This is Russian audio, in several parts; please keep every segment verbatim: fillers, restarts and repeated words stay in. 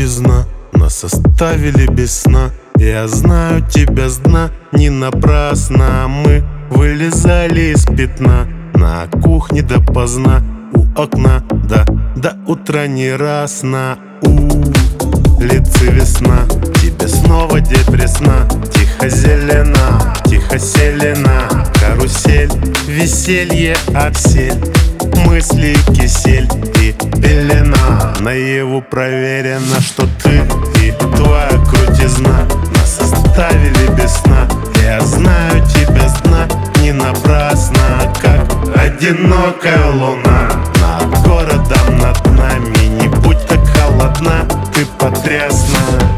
крутизна, нас оставили без сна. Я знаю тебя с дна, не напрасно мы вылезали из пятна. На кухне допоздна, у окна, да, до утра не раз на улице весна. Тебе снова депресна, тихо зелена, тихо селена. Карусель, веселье, обсель, мысли, кисель и пелена. Наяву проверено, что ты и твоя крутизна нас оставили без сна. Я знаю тебя с дна, не напрасно, как одинокая луна. Над городом, над нами, не будь так холодна, ты потрясна.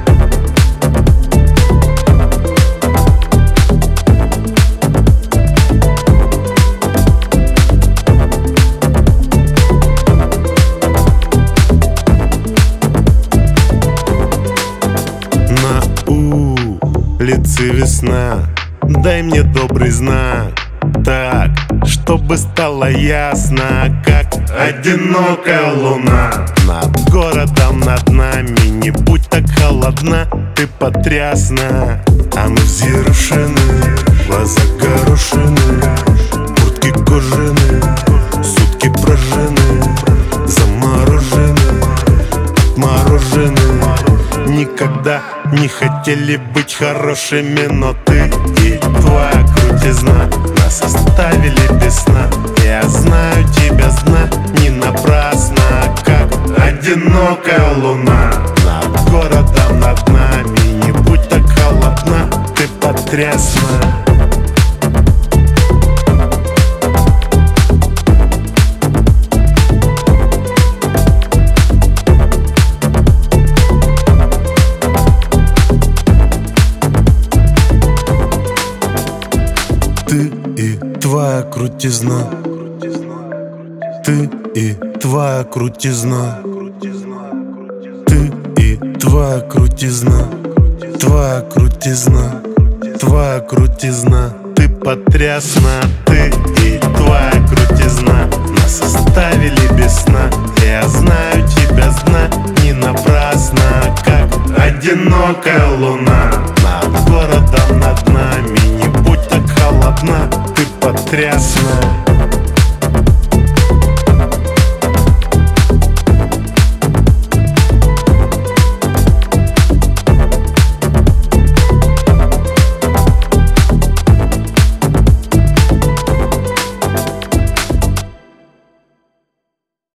Улице весна, дай мне добрый знак, так, чтобы стало ясно, как одинокая луна. Над городом, над нами, не будь так холодна, ты потрясна. А мы взъерошены, глаза горошины, куртки кожаные, сутки прожжены, заморожены, отморожены. Никогда не хотели быть хорошими, но ты и твоя крутизна нас оставили без сна. Я знаю тебя с дна, не напрасно, как одинокая луна. Над городом, над нами, не будь так холодна, ты потрясна. Ты и твоя крутизна, ты и твоя крутизна, ты и твоя крутизна, твоя крутизна, твоя крутизна, ты потрясна. Ты и твоя крутизна нас оставили без сна.